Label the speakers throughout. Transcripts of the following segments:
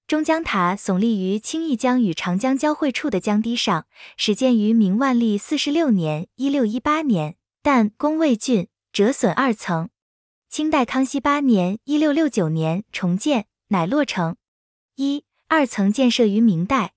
Speaker 1: 中江塔耸立于青义江与长江交汇处的江堤上，始建于明万历46年（1618年），但宫未竣，折损2层。清代康熙8年（1669年）重建，乃落成。2层建设于明代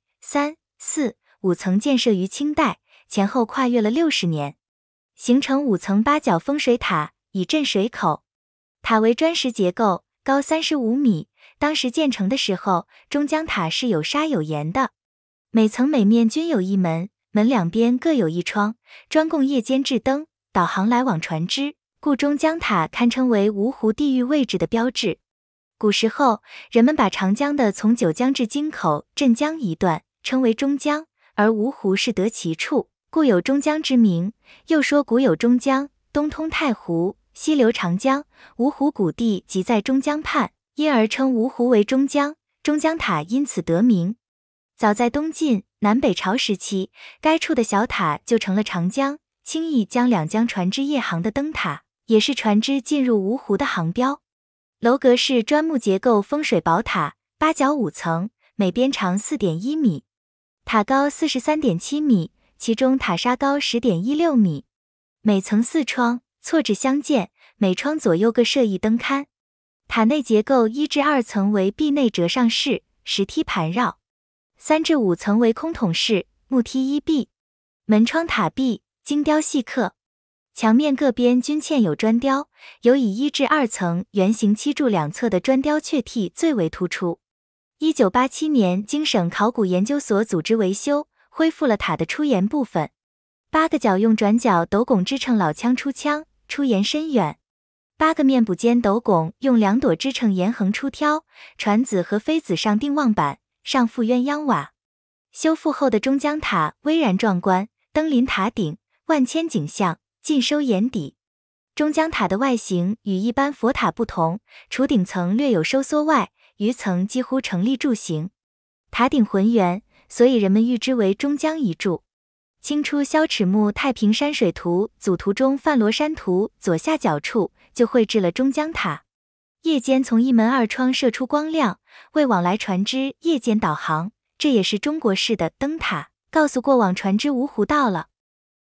Speaker 1: ，3、4、5层建设于清代，前后跨越了60年，形成5层八角风水塔，以镇水口。塔为砖石结构，高35米。当时建成的时候，中江塔是有砂有檐的，每层每面均有一门，门两边各有一窗，专供夜间制灯、导航来往船只，故中江塔堪称为芜湖地域位置的标志。古时候，人们把长江的从九江至京口、镇江一段称为中江，而芜湖是得其处，故有中江之名。又说古有中江，东通太湖，西流长江，芜湖谷地即在中江畔，因而称芜湖为中江，中江塔因此得名。早在东晋、南北朝时期，该处的小塔就成了长江、青义江两江船只夜航的灯塔，也是船只进入芜湖的航标。楼阁是砖木结构风水宝塔，八角5层，每边长 4.1 米，塔高 43.7 米，其中塔刹高 10.16 米，每层4窗，错置相间，每窗左右各设一灯龛。塔内结构1至2层为壁内折上式，石梯盘绕；3至5层为空筒式，木梯依壁。门窗塔壁精雕细刻，墙面各边均嵌有砖雕，尤以1至2层圆形7柱两侧的砖雕雀替最为突出。1987年，经省考古研究所组织维修，恢复了塔的出檐部分。8个角用转角斗拱支撑老腔出腔，出檐深远。8个面补间斗拱用2朵支撑檐横出挑，船子和飞子上钉望板，上覆鸳鸯瓦。修复后的中江塔巍然壮观，登临塔顶，万千景象尽收眼底。中江塔的外形与一般佛塔不同，除顶层略有收缩外，余层几乎成立柱形。塔顶浑圆，所以人们誉之为中江一柱。清初萧齿木《太平山水图》组图中范罗山图左下角处就绘制了中江塔。夜间从一门2窗射出光亮，为往来船只夜间导航，这也是中国式的灯塔，告诉过往船只芜湖到了。